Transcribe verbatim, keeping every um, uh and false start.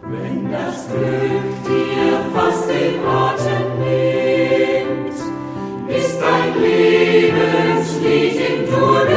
Wenn das Glück dir fast den Atem nimmt, ist dein Lebenslied im Dur